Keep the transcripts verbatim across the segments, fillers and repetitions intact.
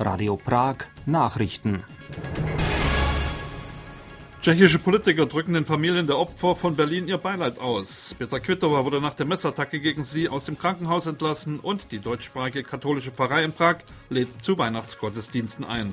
Radio Prag Nachrichten. Tschechische Politiker drücken den Familien der Opfer von Berlin ihr Beileid aus. Petra Kvitova wurde nach der Messattacke gegen sie aus dem Krankenhaus entlassen und die deutschsprachige katholische Pfarrei in Prag lädt zu Weihnachtsgottesdiensten ein.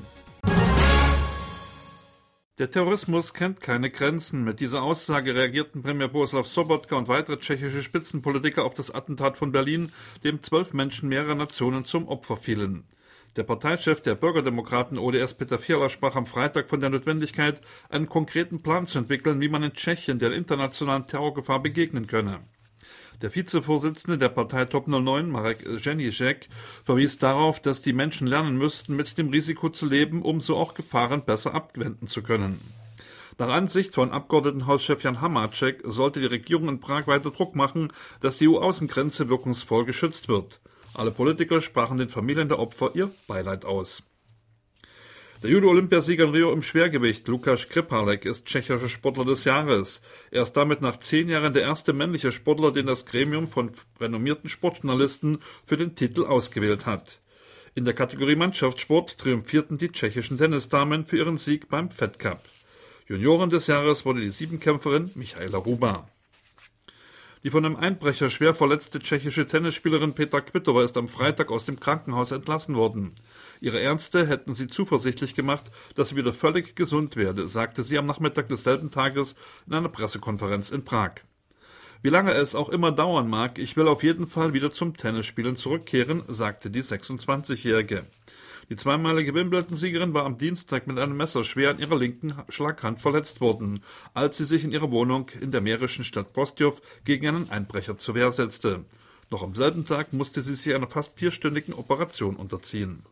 Der Terrorismus kennt keine Grenzen. Mit dieser Aussage reagierten Premier Bohuslav Sobotka und weitere tschechische Spitzenpolitiker auf das Attentat von Berlin, dem zwölf Menschen mehrerer Nationen zum Opfer fielen. Der Parteichef der Bürgerdemokraten O D S Petr Fiala sprach am Freitag von der Notwendigkeit, einen konkreten Plan zu entwickeln, wie man in Tschechien der internationalen Terrorgefahr begegnen könne. Der Vizevorsitzende der Partei Top null neun, Marek Ženíšek, verwies darauf, dass die Menschen lernen müssten, mit dem Risiko zu leben, um so auch Gefahren besser abwenden zu können. Nach Ansicht von Abgeordnetenhauschef Jan Hamáček sollte die Regierung in Prag weiter Druck machen, dass die E U-Außengrenze wirkungsvoll geschützt wird. Alle Politiker sprachen den Familien der Opfer ihr Beileid aus. Der Judo-Olympiasieger in Rio im Schwergewicht, Lukáš Kripálek, ist tschechischer Sportler des Jahres. Er ist damit nach zehn Jahren der erste männliche Sportler, den das Gremium von renommierten Sportjournalisten für den Titel ausgewählt hat. In der Kategorie Mannschaftssport triumphierten die tschechischen Tennisdamen für ihren Sieg beim Fed Cup. Juniorin des Jahres wurde die Siebenkämpferin Michaela Ruba. Die von einem Einbrecher schwer verletzte tschechische Tennisspielerin Petra Kvitova ist am Freitag aus dem Krankenhaus entlassen worden. Ihre Ärzte hätten sie zuversichtlich gemacht, dass sie wieder völlig gesund werde, sagte sie am Nachmittag desselben Tages in einer Pressekonferenz in Prag. Wie lange es auch immer dauern mag, ich will auf jeden Fall wieder zum Tennisspielen zurückkehren, sagte die sechsundzwanzigjährige. Die zweimalige Wimbledon-Siegerin war am Dienstag mit einem Messer schwer an ihrer linken Schlaghand verletzt worden, als sie sich in ihrer Wohnung in der mährischen Stadt Prostějov gegen einen Einbrecher zur Wehr setzte. Noch am selben Tag musste sie sich einer fast vierstündigen Operation unterziehen.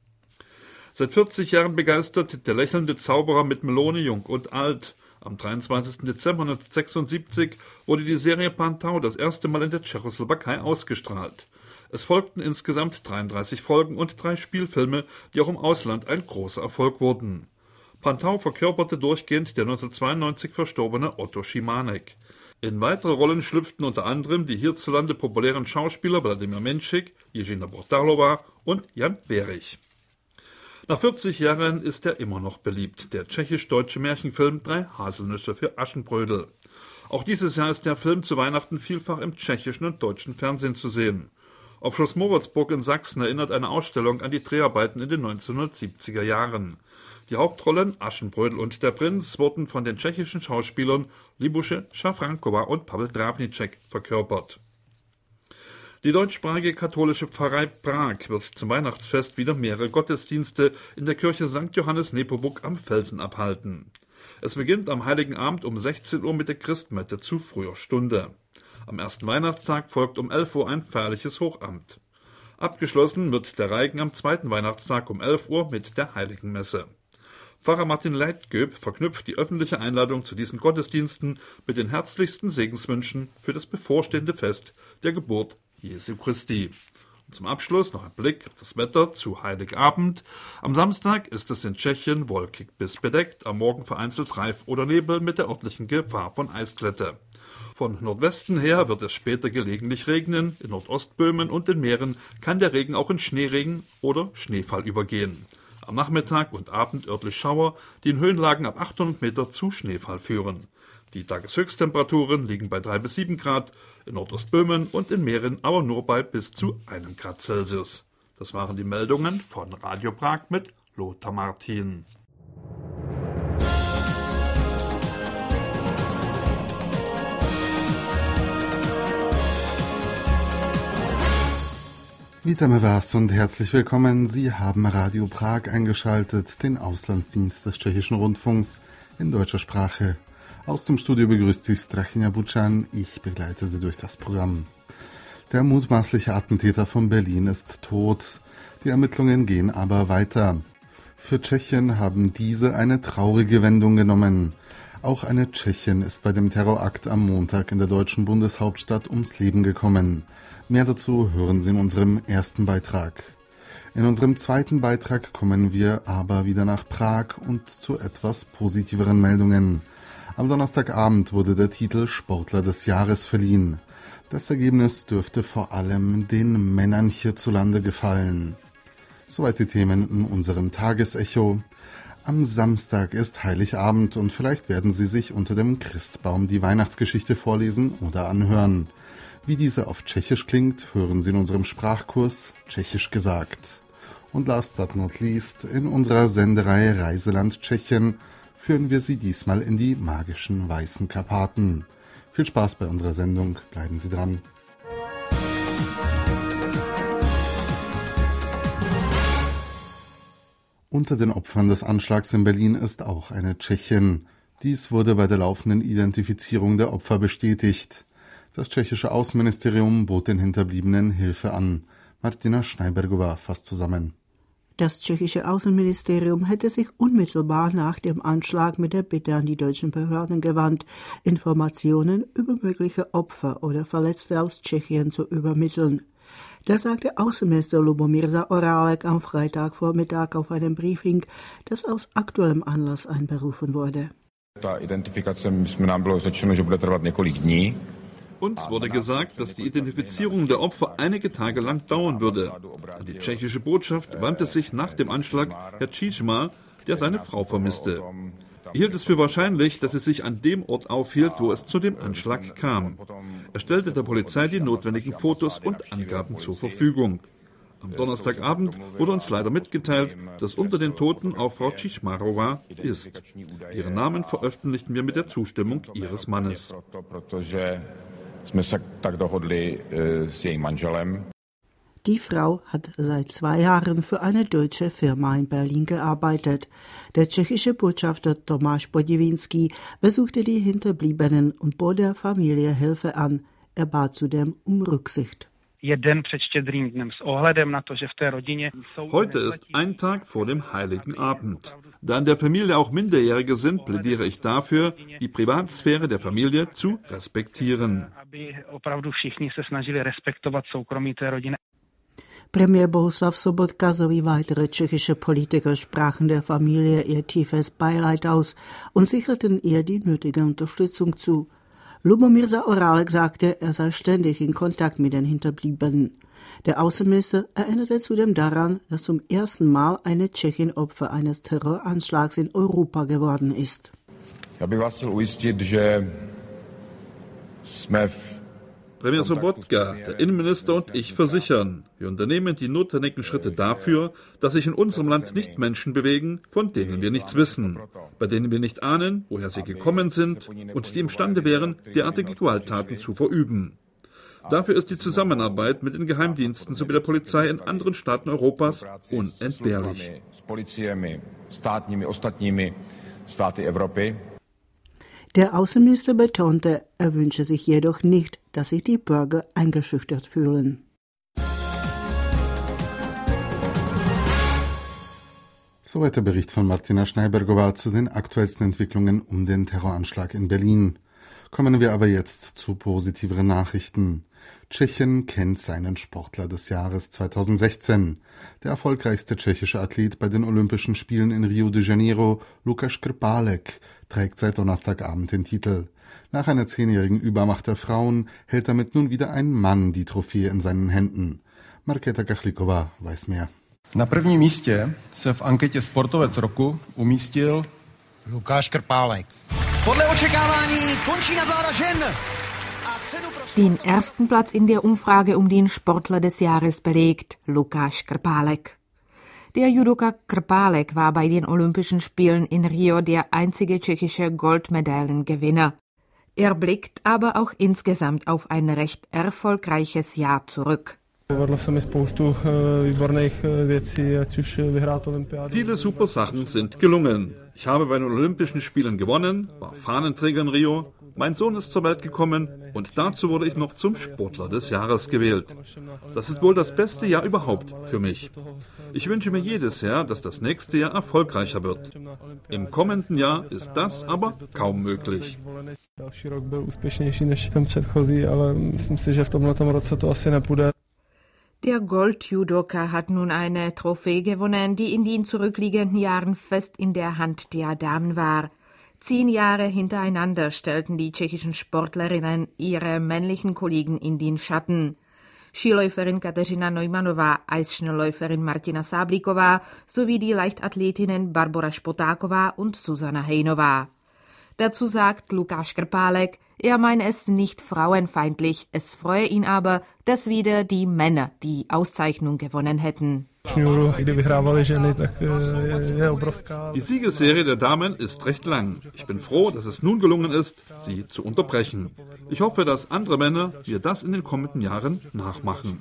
Seit vierzig Jahren begeistert der lächelnde Zauberer mit Melone jung und alt. Am dreiundzwanzigsten Dezember neunzehnhundertsechsundsiebzig wurde die Serie Pantau das erste Mal in der Tschechoslowakei ausgestrahlt. Es folgten insgesamt dreiunddreißig Folgen und drei Spielfilme, die auch im Ausland ein großer Erfolg wurden. Pantau verkörperte durchgehend der neunzehnhundertzweiundneunzig verstorbene Otto Schimanek. In weitere Rollen schlüpften unter anderem die hierzulande populären Schauspieler Wladimir Menšik, Jiřina Bortalova und Jan Werich. Nach vierzig Jahren ist er immer noch beliebt, der tschechisch-deutsche Märchenfilm Drei Haselnüsse für Aschenbrödel. Auch dieses Jahr ist der Film zu Weihnachten vielfach im tschechischen und deutschen Fernsehen zu sehen. Auf Schloss Moritzburg in Sachsen erinnert eine Ausstellung an die Dreharbeiten in den neunzehnhundertsiebziger Jahren. Die Hauptrollen Aschenbrödel und der Prinz wurden von den tschechischen Schauspielern Libuše Šafránková und Pavel Drávníček verkörpert. Die deutschsprachige katholische Pfarrei Prag wird zum Weihnachtsfest wieder mehrere Gottesdienste in der Kirche Sankt Johannes Nepomuk am Felsen abhalten. Es beginnt am Heiligen Abend um sechzehn Uhr mit der Christmette zu früher Stunde. Am ersten Weihnachtstag folgt um elf Uhr ein feierliches Hochamt. Abgeschlossen wird der Reigen am zweiten Weihnachtstag um elf Uhr mit der Heiligen Messe. Pfarrer Martin Leitgöb verknüpft die öffentliche Einladung zu diesen Gottesdiensten mit den herzlichsten Segenswünschen für das bevorstehende Fest der Geburt Jesu Christi. Und zum Abschluss noch ein Blick auf das Wetter zu Heiligabend. Am Samstag ist es in Tschechien wolkig bis bedeckt, am Morgen vereinzelt Reif oder Nebel mit der örtlichen Gefahr von Eisglätte. Von Nordwesten her wird es später gelegentlich regnen, in Nordostböhmen und den Meeren kann der Regen auch in Schneeregen oder Schneefall übergehen. Am Nachmittag und Abend örtlich Schauer, die in Höhenlagen ab achthundert Meter zu Schneefall führen. Die Tageshöchsttemperaturen liegen bei drei bis sieben Grad, in Nordostböhmen und in Meeren aber nur bei bis zu einem Grad Celsius. Das waren die Meldungen von Radio Prag mit Lothar Martin. Witamy Was und herzlich willkommen. Sie haben Radio Prag eingeschaltet, den Auslandsdienst des Tschechischen Rundfunks in deutscher Sprache. Aus dem Studio begrüßt Sie Strachina Bučan. Ich begleite Sie durch das Programm. Der mutmaßliche Attentäter von Berlin ist tot. Die Ermittlungen gehen aber weiter. Für Tschechien haben diese eine traurige Wendung genommen. Auch eine Tschechin ist bei dem Terrorakt am Montag in der deutschen Bundeshauptstadt ums Leben gekommen. Mehr dazu hören Sie in unserem ersten Beitrag. In unserem zweiten Beitrag kommen wir aber wieder nach Prag und zu etwas positiveren Meldungen. Am Donnerstagabend wurde der Titel Sportler des Jahres verliehen. Das Ergebnis dürfte vor allem den Männern hierzulande gefallen. Soweit die Themen in unserem Tagesecho. Am Samstag ist Heiligabend und vielleicht werden Sie sich unter dem Christbaum die Weihnachtsgeschichte vorlesen oder anhören. Wie diese auf Tschechisch klingt, hören Sie in unserem Sprachkurs Tschechisch gesagt. Und last but not least, in unserer Sendereihe Reiseland Tschechien führen wir Sie diesmal in die magischen Weißen Karpaten. Viel Spaß bei unserer Sendung, bleiben Sie dran. Unter den Opfern des Anschlags in Berlin ist auch eine Tschechin. Dies wurde bei der laufenden Identifizierung der Opfer bestätigt. Das tschechische Außenministerium bot den Hinterbliebenen Hilfe an. Martina Schneibergová fasst zusammen. Das tschechische Außenministerium hätte sich unmittelbar nach dem Anschlag mit der Bitte an die deutschen Behörden gewandt, Informationen über mögliche Opfer oder Verletzte aus Tschechien zu übermitteln. Das sagte Außenminister Lubomír Zaorálek am Freitagvormittag auf einem Briefing, das aus aktuellem Anlass einberufen wurde. Uns wurde gesagt, dass die Identifizierung der Opfer einige Tage lang dauern würde. An die tschechische Botschaft wandte sich nach dem Anschlag Herr Čižma, der seine Frau vermisste. Er hielt es für wahrscheinlich, dass es sich an dem Ort aufhielt, wo es zu dem Anschlag kam. Er stellte der Polizei die notwendigen Fotos und Angaben zur Verfügung. Am Donnerstagabend wurde uns leider mitgeteilt, dass unter den Toten auch Frau Čižmárová ist. Ihren Namen veröffentlichten wir mit der Zustimmung ihres Mannes. Die Frau hat seit zwei Jahren für eine deutsche Firma in Berlin gearbeitet. Der tschechische Botschafter Tomáš Podivínský besuchte die Hinterbliebenen und bot der Familie Hilfe an. Er bat zudem um Rücksicht. Heute ist ein Tag vor dem Heiligen Abend. Da in der Familie auch Minderjährige sind, plädiere ich dafür, die Privatsphäre der Familie zu respektieren. Premiér Bohuslav Sobotka sowie weitere tschechische Politiker sprachen der Familie ihr tiefes Beileid aus und sicherten ihr die nötige Unterstützung zu. Lubomír Zaorálek sagte, er sei ständig in Kontakt mit den Hinterbliebenen. Der Außenminister erinnerte zudem daran, dass zum ersten Mal eine Tschechin Opfer eines Terroranschlags in Europa geworden ist. Ja bych vás chtěl ujistit, že jsme Premiér Sobotka, der Innenminister und ich versichern, wir unternehmen die notwendigen Schritte dafür, dass sich in unserem Land nicht Menschen bewegen, von denen wir nichts wissen, bei denen wir nicht ahnen, woher sie gekommen sind und die imstande wären, derartige Gewalttaten zu verüben. Dafür ist die Zusammenarbeit mit den Geheimdiensten sowie der Polizei in anderen Staaten Europas unentbehrlich. Der Außenminister betonte, er wünsche sich jedoch nicht, dass sich die Bürger eingeschüchtert fühlen. Soweit der Bericht von Martina Schneibergová zu den aktuellsten Entwicklungen um den Terroranschlag in Berlin. Kommen wir aber jetzt zu positiveren Nachrichten. Tschechien kennt seinen Sportler des Jahres zweitausendsechzehn. Der erfolgreichste tschechische Athlet bei den Olympischen Spielen in Rio de Janeiro, Lukáš Krpálek, trägt seit Donnerstagabend den Titel. Nach einer zehnjährigen Übermacht der Frauen hält damit nun wieder ein Mann die Trophäe in seinen Händen. Markéta Kachliková weiß mehr. Na prvním místě se v anketě Sportovec roku umístil Lukáš Krpálek. Podle očekávání končí nadvláda žen. Den ersten Platz in der Umfrage um den Sportler des Jahres belegt Lukáš Krpálek. Der Judoka Krpálek war bei den Olympischen Spielen in Rio der einzige tschechische Goldmedaillengewinner. Er blickt aber auch insgesamt auf ein recht erfolgreiches Jahr zurück. Viele super Sachen sind gelungen. Ich habe bei den Olympischen Spielen gewonnen, war Fahnenträger in Rio, mein Sohn ist zur Welt gekommen und dazu wurde ich noch zum Sportler des Jahres gewählt. Das ist wohl das beste Jahr überhaupt für mich. Ich wünsche mir jedes Jahr, dass das nächste Jahr erfolgreicher wird. Im kommenden Jahr ist das aber kaum möglich. Der Gold-Judoka hat nun eine Trophäe gewonnen, die in den zurückliegenden Jahren fest in der Hand der Damen war. Zehn Jahre hintereinander stellten die tschechischen Sportlerinnen ihre männlichen Kollegen in den Schatten. Skiläuferin Kateřina Neumannová, Eisschnellläuferin Martina Sáblíková sowie die Leichtathletinnen Barbora Spotáková und Susanna Hejnová. Dazu sagt Lukáš Krpálek, er meine es nicht frauenfeindlich, es freue ihn aber, dass wieder die Männer die Auszeichnung gewonnen hätten. Die Siegesserie der Damen ist recht lang. Ich bin froh, dass es nun gelungen ist, sie zu unterbrechen. Ich hoffe, dass andere Männer mir das in den kommenden Jahren nachmachen.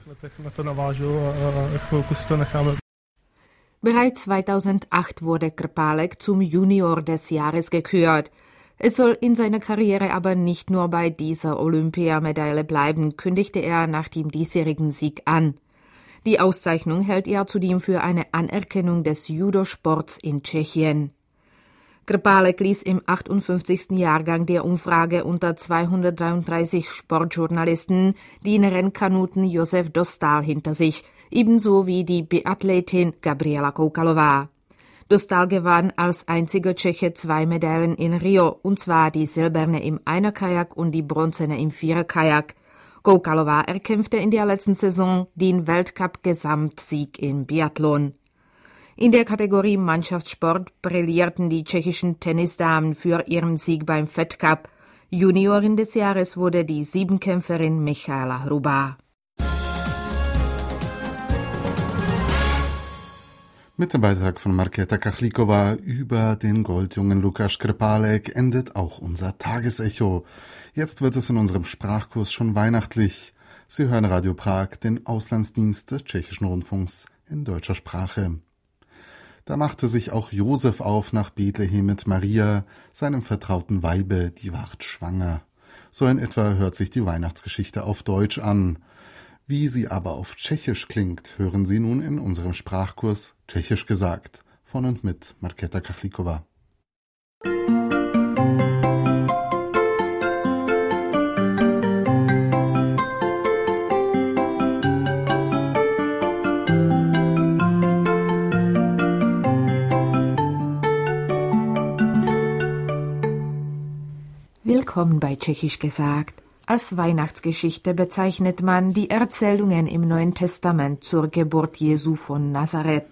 Bereits zweitausendacht wurde Krpálek zum Junior des Jahres gekürt. Es soll in seiner Karriere aber nicht nur bei dieser Olympiamedaille bleiben, kündigte er nach dem diesjährigen Sieg an. Die Auszeichnung hält er zudem für eine Anerkennung des Judosports in Tschechien. Krpálek ließ im achtundfünfzigsten Jahrgang der Umfrage unter zweihundertdreiunddreißig Sportjournalisten den Rennkanuten Josef Dostál hinter sich, ebenso wie die Biathletin Gabriela Koukalová. Dostál gewann als einziger Tscheche zwei Medaillen in Rio, und zwar die silberne im Einerkajak und die bronzene im Viererkajak. Koukalová erkämpfte in der letzten Saison den Weltcup-Gesamtsieg im Biathlon. In der Kategorie Mannschaftssport brillierten die tschechischen Tennisdamen für ihren Sieg beim Fed Cup. Juniorin des Jahres wurde die Siebenkämpferin Michaela Hrubá. Mit dem Beitrag von Markéta Kachlíková über den Goldjungen Lukáš Krpálek endet auch unser Tagesecho. Jetzt wird es in unserem Sprachkurs schon weihnachtlich. Sie hören Radio Prag, den Auslandsdienst des Tschechischen Rundfunks in deutscher Sprache. Da machte sich auch Josef auf nach Bethlehem mit Maria, seinem vertrauten Weibe, die ward schwanger. So in etwa hört sich die Weihnachtsgeschichte auf Deutsch an. Wie sie aber auf Tschechisch klingt, hören Sie nun in unserem Sprachkurs Tschechisch gesagt, von und mit Markéta Kachlíková. Willkommen bei Tschechisch gesagt. Als Weihnachtsgeschichte bezeichnet man die Erzählungen im Neuen Testament zur Geburt Jesu von Nazareth.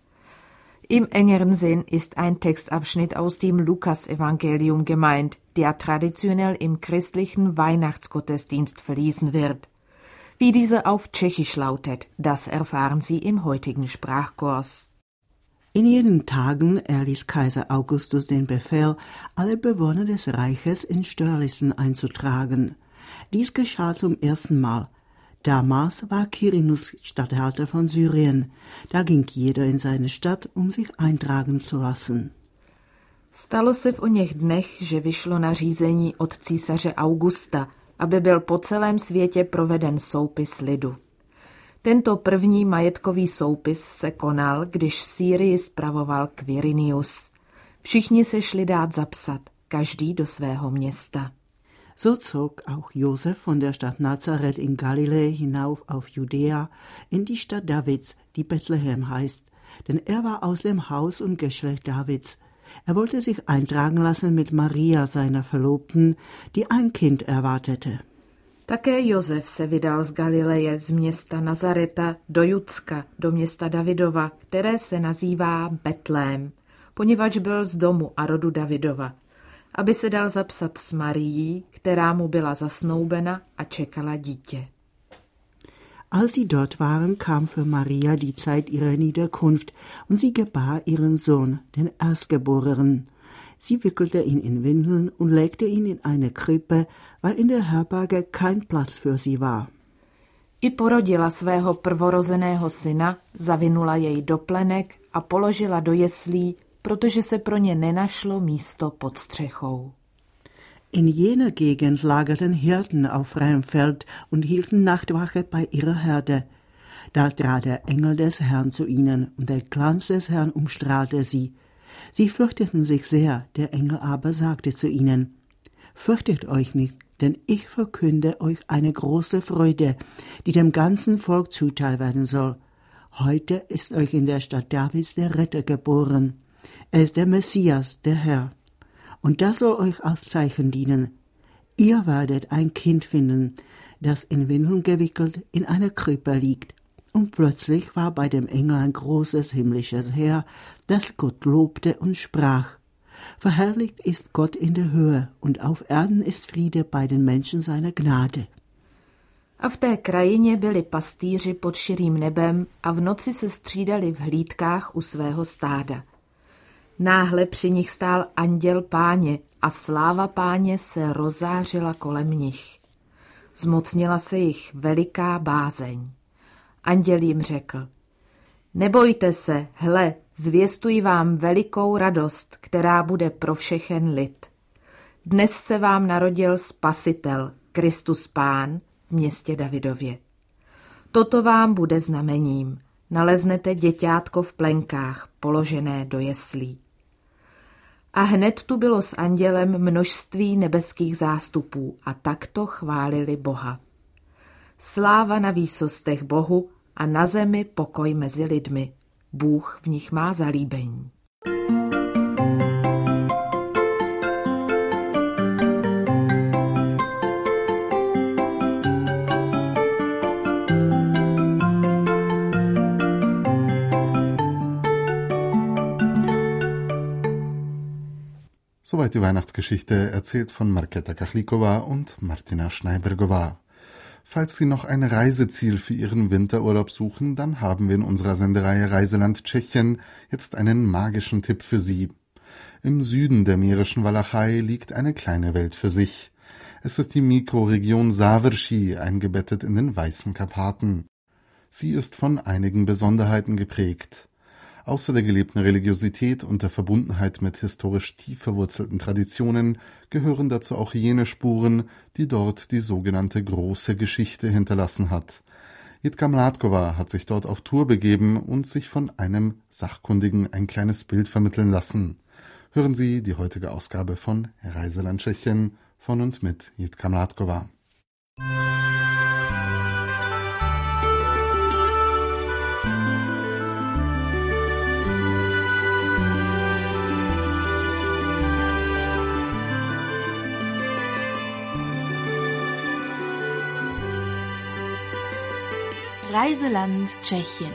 Im engeren Sinn ist ein Textabschnitt aus dem Lukas-Evangelium gemeint, der traditionell im christlichen Weihnachtsgottesdienst verlesen wird. Wie dieser auf Tschechisch lautet, das erfahren Sie im heutigen Sprachkurs. In jenen Tagen erließ Kaiser Augustus den Befehl, alle Bewohner des Reiches in Steuerlisten einzutragen. Dies geschah zum ersten Mal. Damals war Quirinus Statthalter von Syrien. Da ging jeder in seine Stadt, um sich eintragen zu lassen. Stalo se v oněch dnech, že vyšlo nařízení od císaře Augusta, aby byl po celém světě proveden soupis lidu. Tento první majetkový soupis se konal, když Sýrii spravoval Quirinius. Všichni se šli dát zapsat, každý do svého města. So zog auch Josef von der Stadt Nazareth in Galiläa hinauf auf Judäa, in die Stadt Davids, die Bethlehem heißt, denn er war aus dem Haus und Geschlecht Davids. Er wollte sich eintragen lassen mit Maria, seiner Verlobten, die ein Kind erwartete. Také Josef se vydal z Galileje, z města Nazareta do Judska, do města Davidova, které se nazývá Betlém, poněvadž byl z domu a rodu Davidova, aby se dal zapsat s Marií, která mu byla zasnoubena a čekala dítě. Als sie dort waren, kam für Maria die Zeit ihrer Niederkunft und sie gebar ihren Sohn, den Erstgeborenen. Sie wickelte ihn in Windeln und legte ihn in eine Krippe, weil in der Herberge kein Platz für sie war. I porodila svého prvorozeného syna, zavinula jej do plenek a položila do jeslí, protože se pro ně nenašlo místo pod střechou. In jener Gegend lagerten Hirten auf freiem Feld und hielten Nachtwache bei ihrer Herde. Da trat der Engel des Herrn zu ihnen, und der Glanz des Herrn umstrahlte sie. Sie fürchteten sich sehr, der Engel aber sagte zu ihnen: Fürchtet euch nicht, denn ich verkünde euch eine große Freude, die dem ganzen Volk zuteil werden soll. Heute ist euch in der Stadt Davids der Retter geboren. Er ist der Messias, der Herr. Und das soll euch als Zeichen dienen. Ihr werdet ein Kind finden, das in Windeln gewickelt in einer Krippe liegt. Und plötzlich war bei dem Engel ein großes himmlisches Heer, das Gott lobte und sprach: Verherrlicht ist Gott in der Höhe und auf Erden ist Friede bei den Menschen seiner Gnade. A v té krajině byli pastýři pod širým nebem a v noci se střídali v hlídkách u svého stáda. Náhle při nich stál anděl Páně a sláva Páně se rozářila kolem nich. Zmocnila se jich veliká bázeň. Anděl jim řekl: Nebojte se, hle, zvěstuji vám velikou radost, která bude pro všechen lid. Dnes se vám narodil Spasitel, Kristus Pán, v městě Davidově. Toto vám bude znamením. Naleznete děťátko v plenkách, položené do jeslí. A hned tu bylo s andělem množství nebeských zástupů a takto chválili Boha. Sláva na výsostech Bohu a na zemi pokoj mezi lidmi. Bůh v nich má zalíbení. Soweit die Weihnachtsgeschichte, erzählt von Markéta Kachlíková und Martina Schneibergová. Falls Sie noch ein Reiseziel für Ihren Winterurlaub suchen, dann haben wir in unserer Sendereihe Reiseland Tschechien jetzt einen magischen Tipp für Sie. Im Süden der mährischen Walachei liegt eine kleine Welt für sich. Es ist die Mikroregion Závrší, eingebettet in den Weißen Karpaten. Sie ist von einigen Besonderheiten geprägt. Außer der gelebten Religiosität und der Verbundenheit mit historisch tief verwurzelten Traditionen gehören dazu auch jene Spuren, die dort die sogenannte große Geschichte hinterlassen hat. Jitka Mládková hat sich dort auf Tour begeben und sich von einem Sachkundigen ein kleines Bild vermitteln lassen. Hören Sie die heutige Ausgabe von Reiseland Tschechien von und mit Jitka Mládková. Reiseland Tschechien.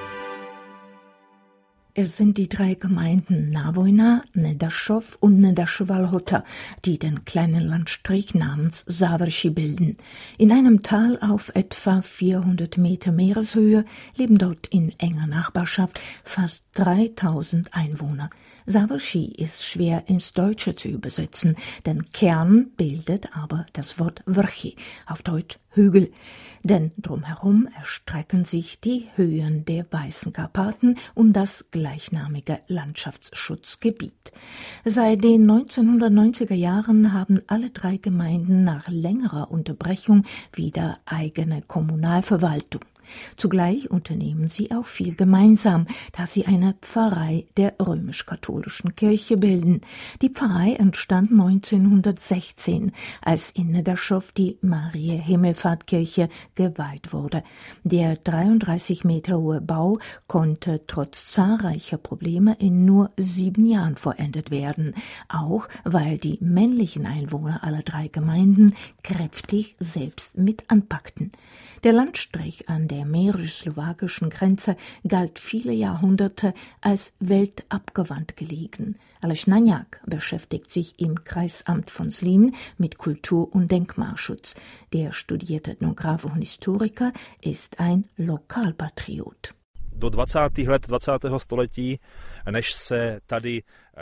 Es sind die drei Gemeinden Navojna, Nedašov und Nedašova Lhota, die den kleinen Landstrich namens Závrší bilden. In einem Tal auf etwa vierhundert Meter Meereshöhe leben dort in enger Nachbarschaft fast dreitausend Einwohner. Závrší ist schwer ins Deutsche zu übersetzen, denn Kern bildet aber das Wort Vrchy, auf Deutsch Hügel. Denn drumherum erstrecken sich die Höhen der Weißen Karpaten und das gleichnamige Landschaftsschutzgebiet. Seit den neunzehnhundertneunziger Jahren haben alle drei Gemeinden nach längerer Unterbrechung wieder eigene Kommunalverwaltung. Zugleich unternehmen sie auch viel gemeinsam, da sie eine Pfarrei der römisch-katholischen Kirche bilden. Die Pfarrei entstand neunzehnhundertsechzehn, als in Nedašov die Maria-Himmelfahrt-Kirche geweiht wurde. Der dreiunddreißig Meter hohe Bau konnte trotz zahlreicher Probleme in nur sieben Jahren vollendet werden, auch weil die männlichen Einwohner aller drei Gemeinden kräftig selbst mit anpackten. Der Landstrich an der mährisch-slowakischen Grenze galt viele Jahrhunderte als weltabgewandt gelegen. Aleš Naňák beschäftigt sich im Kreisamt von Zlín mit Kultur- und Denkmalschutz. Der studierte Ethnograf und Historiker ist ein Lokalpatriot. Do dvacátých let dvacátého století, než se tady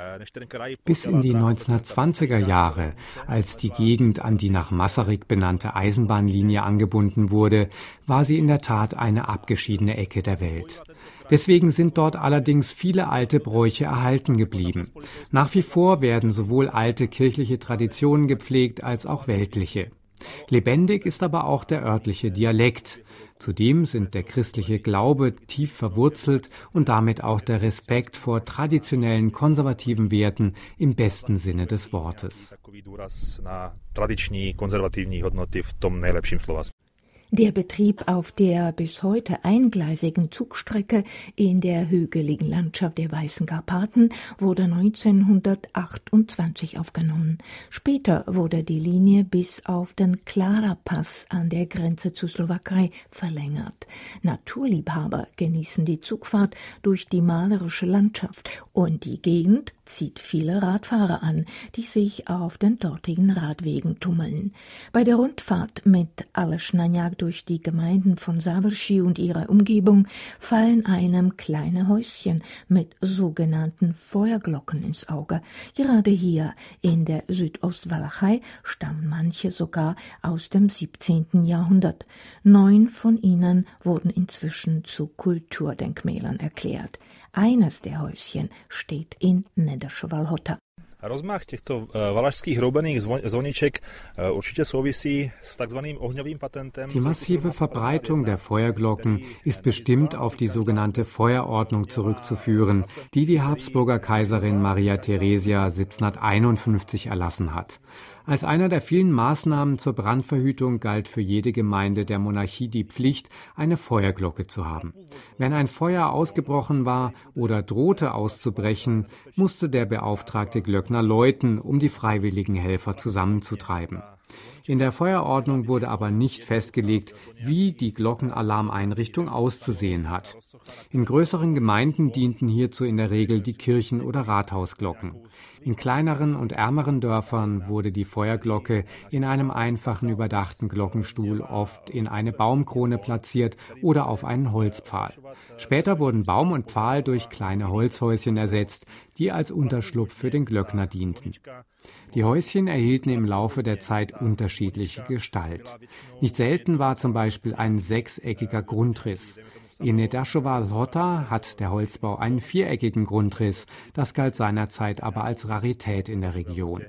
Bis in die neunzehnhundertzwanziger Jahre, als die Gegend an die nach Masaryk benannte Eisenbahnlinie angebunden wurde, war sie in der Tat eine abgeschiedene Ecke der Welt. Deswegen sind dort allerdings viele alte Bräuche erhalten geblieben. Nach wie vor werden sowohl alte kirchliche Traditionen gepflegt als auch weltliche. Lebendig ist aber auch der örtliche Dialekt. Zudem sind der christliche Glaube tief verwurzelt und damit auch der Respekt vor traditionellen konservativen Werten im besten Sinne des Wortes. Der Betrieb auf der bis heute eingleisigen Zugstrecke in der hügeligen Landschaft der Weißen Karpaten wurde neunzehnhundertachtundzwanzig aufgenommen. Später wurde die Linie bis auf den Klara-Pass an der Grenze zur Slowakei verlängert. Naturliebhaber genießen die Zugfahrt durch die malerische Landschaft und die Gegend zieht viele Radfahrer an, die sich auf den dortigen Radwegen tummeln. Bei der Rundfahrt mit Alešnjak durch die Gemeinden von Závrší und ihrer Umgebung fallen einem kleine Häuschen mit sogenannten Feuerglocken ins Auge. Gerade hier in der Südostwalachei stammen manche sogar aus dem siebzehnten Jahrhundert. Neun von ihnen wurden inzwischen zu Kulturdenkmälern erklärt. Eines der Häuschen steht in Nedašoval Hota. Rozmach těchto valašských hroubených zvoniček určitě souvisí s takzvaným ohňovým patentem. Die massive Verbreitung der Feuerglocken ist bestimmt auf die sogenannte Feuerordnung zurückzuführen, die die Habsburger Kaiserin Maria Theresia siebzehnhunderteinundfünfzig erlassen hat. Als einer der vielen Maßnahmen zur Brandverhütung galt für jede Gemeinde der Monarchie die Pflicht, eine Feuerglocke zu haben. Wenn ein Feuer ausgebrochen war oder drohte auszubrechen, musste der beauftragte Glöckner läuten, um die freiwilligen Helfer zusammenzutreiben. In der Feuerordnung wurde aber nicht festgelegt, wie die Glockenalarmeinrichtung auszusehen hat. In größeren Gemeinden dienten hierzu in der Regel die Kirchen- oder Rathausglocken. In kleineren und ärmeren Dörfern wurde die Feuerglocke in einem einfachen überdachten Glockenstuhl oft in eine Baumkrone platziert oder auf einen Holzpfahl. Später wurden Baum und Pfahl durch kleine Holzhäuschen ersetzt, die als Unterschlupf für den Glöckner dienten. Die Häuschen erhielten im Laufe der Zeit unterschiedliche Gestalt. Nicht selten war zum Beispiel ein sechseckiger Grundriss. In Nedašoval Hota hat der Holzbau einen viereckigen Grundriss, das galt seinerzeit aber als Rarität in der Region.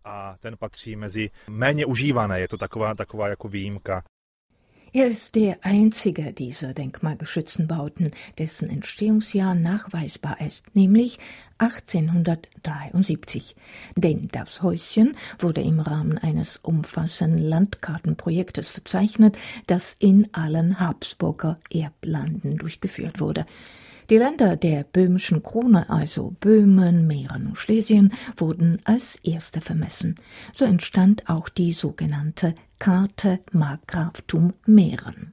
Er ist der einzige dieser denkmalgeschützten Bauten, dessen Entstehungsjahr nachweisbar ist, nämlich achtzehnhundertdreiundsiebzig. Denn das Häuschen wurde im Rahmen eines umfassenden Landkartenprojektes verzeichnet, das in allen Habsburger Erblanden durchgeführt wurde. Die Länder der böhmischen Krone, also Böhmen, Mähren und Schlesien, wurden als erste vermessen. So entstand auch die sogenannte Karte Markgraftum Mähren.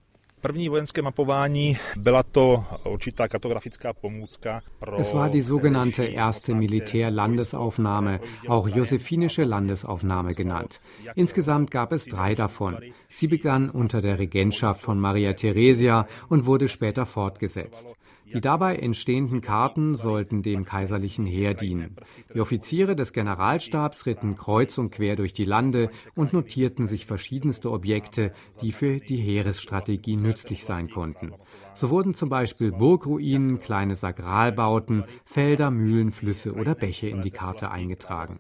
Es war die sogenannte erste Militärlandesaufnahme, auch josephinische Landesaufnahme genannt. Insgesamt gab es drei davon. Sie begann unter der Regentschaft von Maria Theresia und wurde später fortgesetzt. Die dabei entstehenden Karten sollten dem kaiserlichen Heer dienen. Die Offiziere des Generalstabs ritten kreuz und quer durch die Lande und notierten sich verschiedenste Objekte, die für die Heeresstrategie nützlich sein konnten. So wurden zum Beispiel Burgruinen, kleine Sakralbauten, Felder, Mühlen, Flüsse oder Bäche in die Karte eingetragen.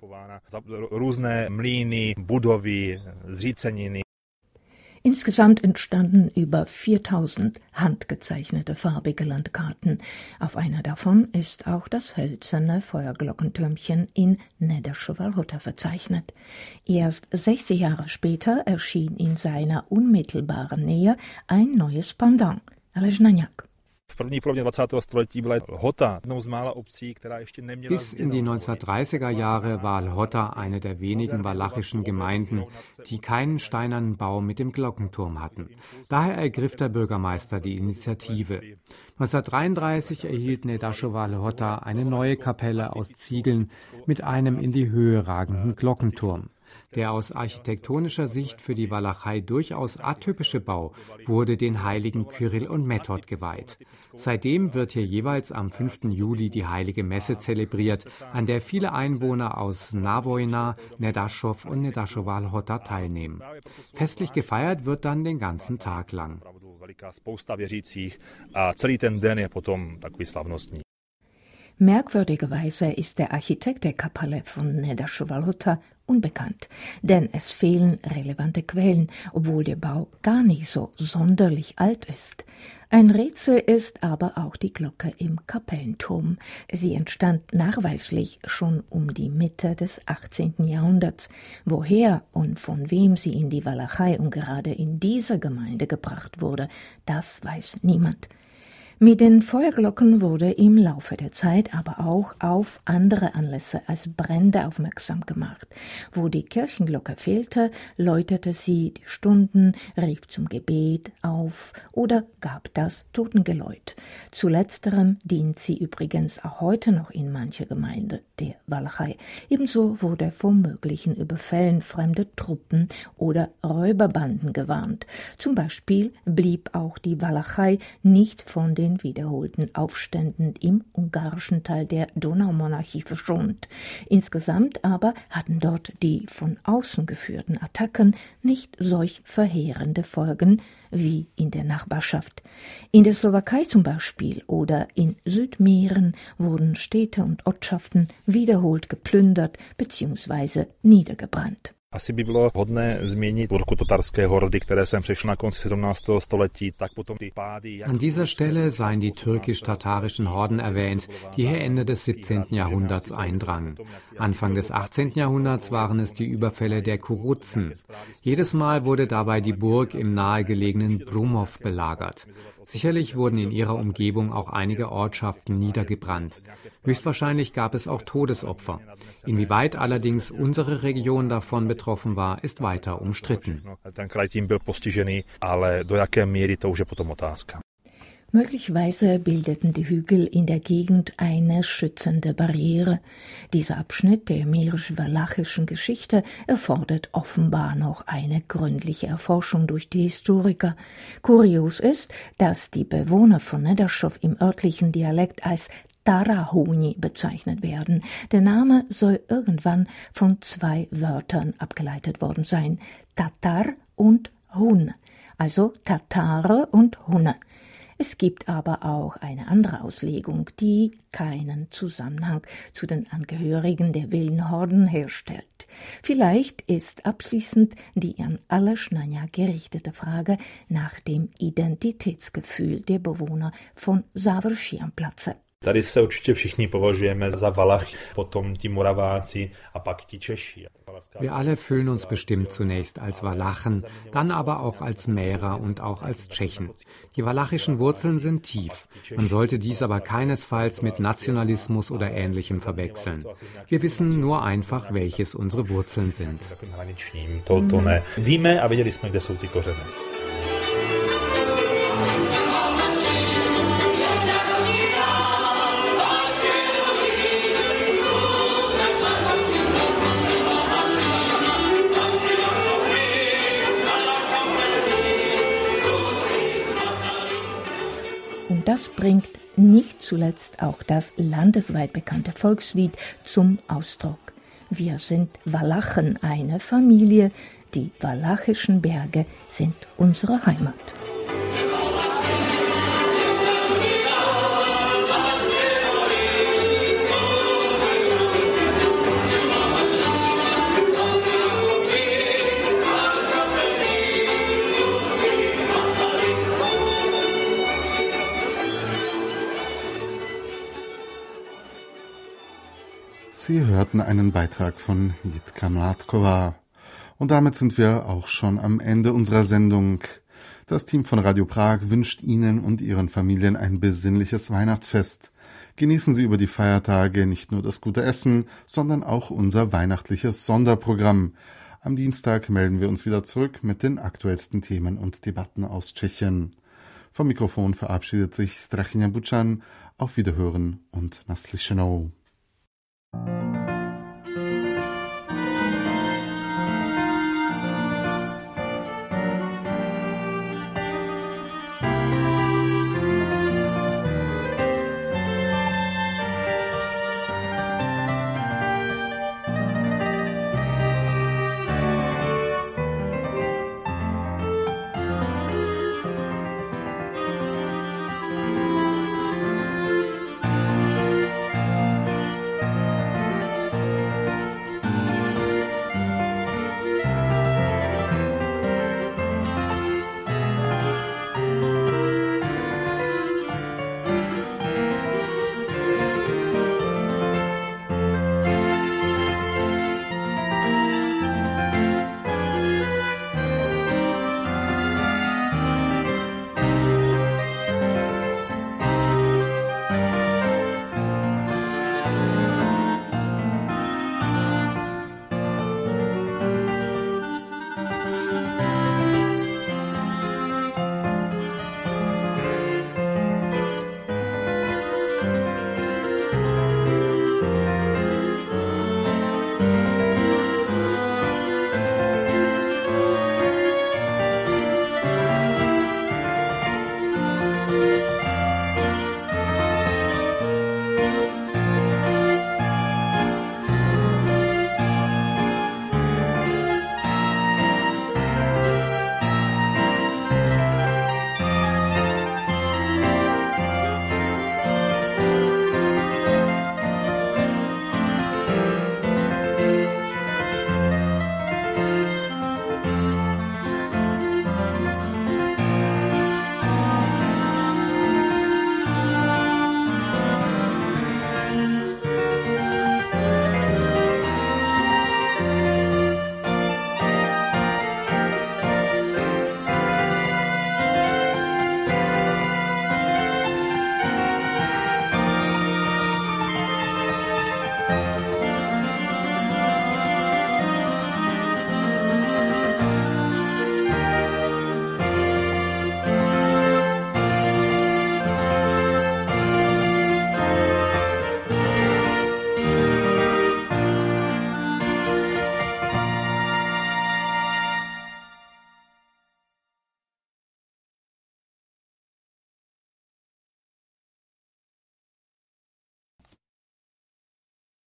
Insgesamt entstanden über viertausend handgezeichnete farbige Landkarten. Auf einer davon ist auch das hölzerne Feuerglockentürmchen in Nedašoval Hota verzeichnet. Erst sechzig Jahre später erschien in seiner unmittelbaren Nähe ein neues Pendant, Alešnjak. Bis in die neunzehnhundertdreißiger Jahre war Hota eine der wenigen walachischen Gemeinden, die keinen steinernen Bau mit dem Glockenturm hatten. Daher ergriff der Bürgermeister die Initiative. neunzehnhundertdreiunddreißig erhielt Nedašoval Hota eine neue Kapelle aus Ziegeln mit einem in die Höhe ragenden Glockenturm. Der aus architektonischer Sicht für die Walachei durchaus atypische Bau wurde den Heiligen Kyrill und Method geweiht. Seitdem wird hier jeweils am fünften Juli die Heilige Messe zelebriert, an der viele Einwohner aus Navojna, Nedašov und Nedašoval Hota teilnehmen. Festlich gefeiert wird dann den ganzen Tag lang. Merkwürdigerweise ist der Architekt der Kapelle von Nedaše Valhota unbekannt, denn es fehlen relevante Quellen, obwohl der Bau gar nicht so sonderlich alt ist. Ein Rätsel ist aber auch die Glocke im Kapellenturm. Sie entstand nachweislich schon um die Mitte des achtzehnten Jahrhunderts. Woher und von wem sie in die Walachei und gerade in diese Gemeinde gebracht wurde, das weiß niemand. Mit den Feuerglocken wurde im Laufe der Zeit aber auch auf andere Anlässe als Brände aufmerksam gemacht. Wo die Kirchenglocke fehlte, läutete sie die Stunden, rief zum Gebet auf oder gab das Totengeläut. Zu letzterem dient sie übrigens auch heute noch in mancher Gemeinde der Walachei. Ebenso wurde vor möglichen Überfällen fremder Truppen oder Räuberbanden gewarnt. Zum Beispiel blieb auch die Walachei nicht von den wiederholten Aufständen im ungarischen Teil der Donaumonarchie verschont. Insgesamt aber hatten dort die von außen geführten Attacken nicht solch verheerende Folgen wie in der Nachbarschaft. In der Slowakei zum Beispiel oder in Südmähren wurden Städte und Ortschaften wiederholt geplündert bzw. niedergebrannt. Asi by bylo hodné zmínit turkotatarské hordy, které sem přišly na konci sedmnáctého století, tak potom die pády. An dieser Stelle seien die türkisch-tatarischen Horden erwähnt, die hier Ende des siebzehnten Jahrhunderts eindrangen. Anfang des achtzehnten Jahrhunderts waren es die Überfälle der Kuruzen. Jedes Mal wurde dabei die Burg im nahegelegenen Brumov belagert. Sicherlich wurden in ihrer Umgebung auch einige Ortschaften niedergebrannt. Höchstwahrscheinlich gab es auch Todesopfer. Inwieweit allerdings unsere Region davon betroffen war, ist weiter umstritten. Möglicherweise bildeten die Hügel in der Gegend eine schützende Barriere. Dieser Abschnitt der mährisch-walachischen Geschichte erfordert offenbar noch eine gründliche Erforschung durch die Historiker. Kurios ist, dass die Bewohner von Nedašov im örtlichen Dialekt als Tarahuni bezeichnet werden. Der Name soll irgendwann von zwei Wörtern abgeleitet worden sein: Tatar und Hun, also Tatare und Hunne. Es gibt aber auch eine andere Auslegung, die keinen Zusammenhang zu den Angehörigen der wilden Horden herstellt. Vielleicht ist abschließend die an Alešnja gerichtete Frage nach dem Identitätsgefühl der Bewohner von Závrší am Platze. Tady se určitě všichni považujeme za Valachy, potom ti Moraváci a pak ti Češi. Wir alle fühlen uns bestimmt zunächst als Walachen, dann aber auch als Mährer und auch als Tschechen. Die walachischen Wurzeln sind tief. Man sollte dies aber keinesfalls mit Nationalismus oder Ähnlichem verwechseln. Wir wissen nur einfach, welches unsere Wurzeln sind. To, to ne. Víme a věděli jsme, kde jsou ty kořeny. Und das bringt nicht zuletzt auch das landesweit bekannte Volkslied zum Ausdruck. Wir sind Walachen, eine Familie. Die walachischen Berge sind unsere Heimat. Sie hörten einen Beitrag von Jitka Mládková. Und damit sind wir auch schon am Ende unserer Sendung. Das Team von Radio Prag wünscht Ihnen und Ihren Familien ein besinnliches Weihnachtsfest. Genießen Sie über die Feiertage nicht nur das gute Essen, sondern auch unser weihnachtliches Sonderprogramm. Am Dienstag melden wir uns wieder zurück mit den aktuellsten Themen und Debatten aus Tschechien. Vom Mikrofon verabschiedet sich Strachina Bučan. Auf Wiederhören und naslyšenou.